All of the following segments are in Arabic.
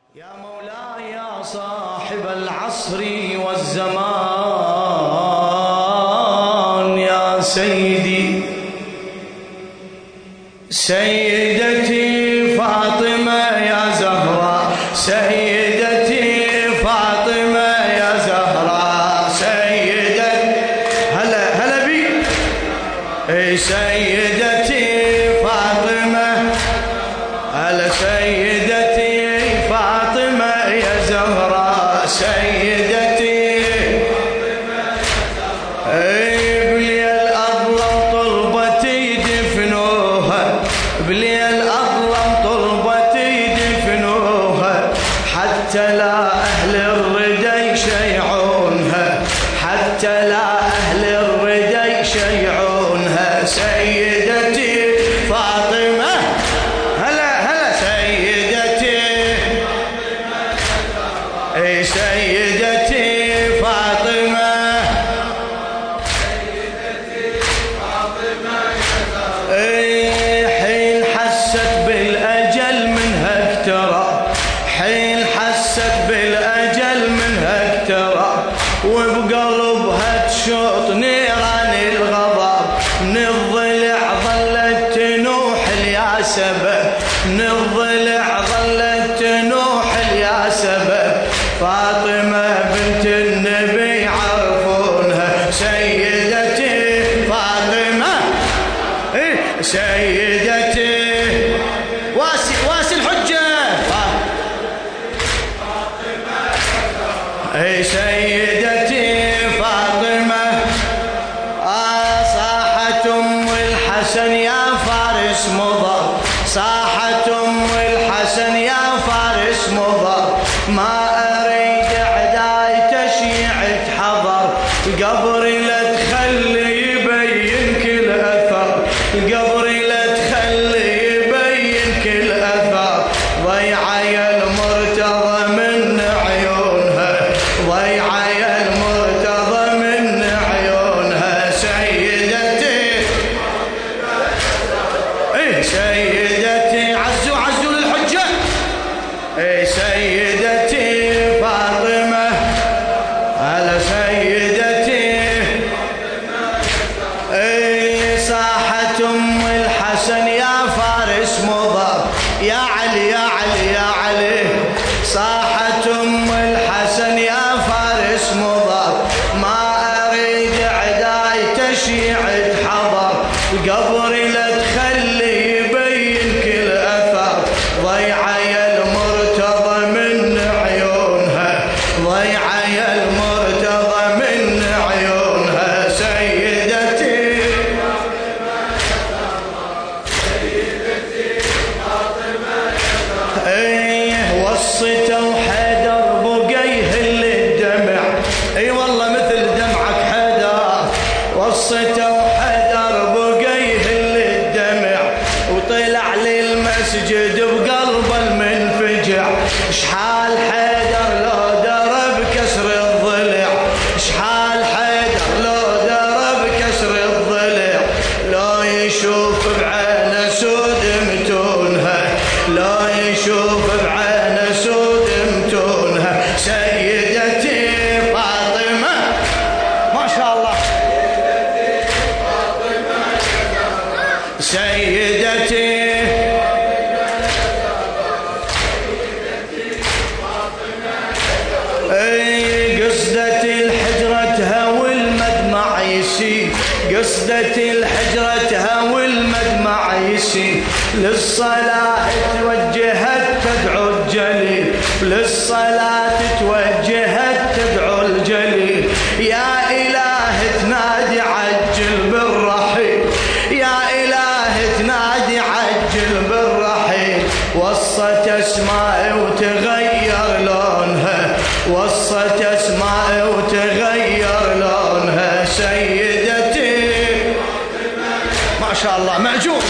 يا مولاي يا صاحب العصر والزمان يا سيدي سيدتي فاطمة يا زهراء سيدتي فاطمة يا زهراء سيدتي هلا بي سيدتي فاطمة هلا سيدتي فاطمة يا زهراء سيدتي بليل أظلم طلبتي دفنوها بليل أظلم طلبتي دفنوها حتى لا أهل الردى يشيعونها حتى لا أهل الردى يشيعونها سيدتي فاطمة هلا سيدتي سيدتي فاطمة حين حست بالأجل منها اقترب حين حست بالأجل منها اقترب وبقلبها تشوط نيران الغضب من الضلع ظلت تنوح يا سبب من الضلع ظلت تنوح يا سبب فاطمة بنت النبي عرفونها سيدتي فاطمة سيدتي واسي الحجة سيدتي فاطمة صاحت أم الحسن يا فارس مضر صاحت أم الحسن يا فارس مضر ما أريد أعداي تشيعك حضر قبري لا تخلي يبين كل أثر قبري لا تخلي يبين كل أثر ضيعة يا المرتضى من عيونها ضيعة يا المرتضى من عيونها سيدتي سيدتي عزوا للحجة سيدتي فاطمة على سيدتي صاحت أم الحسن يا فارس مضر يا علي يا علي يا علي صاحت أم الحسن يا فارس مضر ما أريد عداي تشيعك حضر قبري لا تخلي يبين كل أثر ضيعة يا المرتضى من عيونها ضيعة يا المرتضى من عيونها سيدتي وصيته حيدر بقى يهل الدمع اي والله مثل دمعك حيدر وصيته حيدر بقى يهل الدمع وطلع للمسجد بقلبه المنفجع شحال حيدر لو درب كسر الضلع شحال حيدر لو درب كسر الضلع لو يشوف بعينه سود متونها لو يشوف بعينه سود متونها سيدتي فاطمة ما شاء الله سيدتي قصدت الحجرتها والمدمع يسيل قصدت الحجرتها والمدمع يسيل للصلاة توجهت تدعو الجليل للصلاة توجهت تدعو الجليل يا إله تنادي عجل بالرحيل يا إله تنادي عجل بالرحيل وصت أسماء وتغير لونها وصت أسماء وتغير لونها سيدتي ما شاء الله معجوب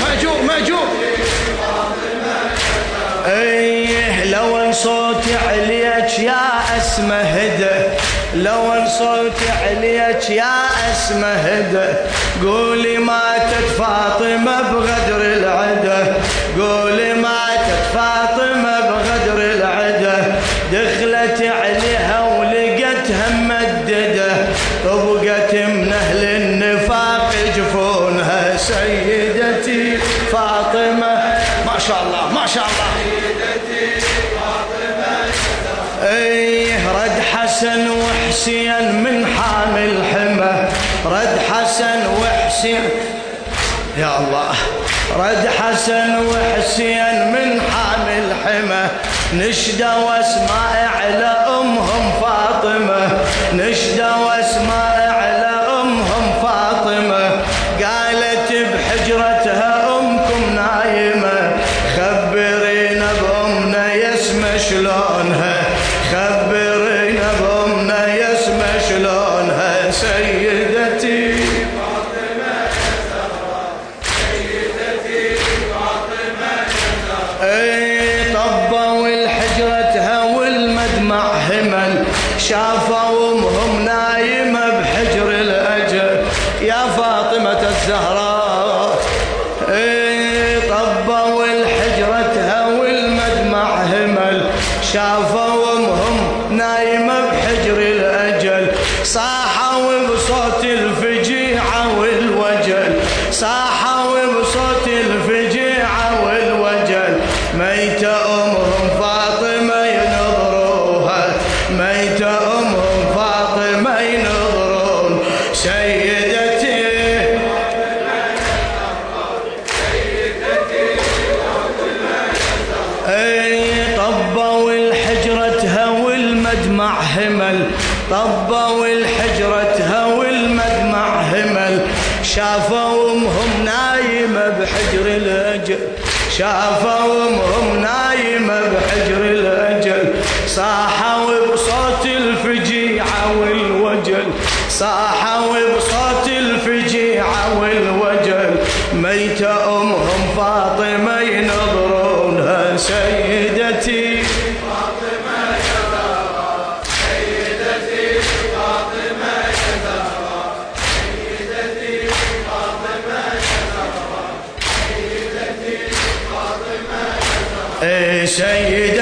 لو ان صوتي عليك يا اسمه هدى لو ان صوتي عليك يا اسمه هدى قولي ماتت فاطمة بغدر العدى قولي ماتت فاطمة بغدر العدى رد حسن وحسين من حامل حمى، رد حسن وحسين يا الله، رد حسن وحسين من حامل حمى، نشدوا اسماء على امهم فاطمه، نشدوا اسماء على امهم فاطمه، قالت بحجرتها امكم نايمه، خبرينا بامنا يسمى شلونها، خبرينا بامنا يسمى شلونها، سيدتي فاطمه الزهراء، سيدتي فاطمه الزهراء. طبوا الحجرتها والمدمع همل، شافوا امهم نايمه بحجر الاجل، يا فاطمه الزهراء. طبوا الحجرتها والمدمع همل، شافوا امهم نايمه بحجر الاجل، صاحوا بصوت الفجيعه والوجل، صاحوا بصوت الفجيعه والوجل، ميته امهم فاطمه ينظروها، ميته امهم فاطمه ينظرون، سيدتي طبوا الحجرتها والمدمع همل، طبوا الحجرتها والمدمع همل، شافوا امهم نايمه بحجر الاجل، شافوا امهم نايمه بحجر الاجل، صاحوا بصوت الفجيعه والوجل، صاحوا بصوت الفجيعه والوجل، ميته امهم فاطمه ينظرونها، سيدتي فاطمه يا زهراء، سيدتي فاطمه يا زهراء، سيدتي فاطمه يا زهراء، سيدتي فاطمه يا زهراء. سيدتي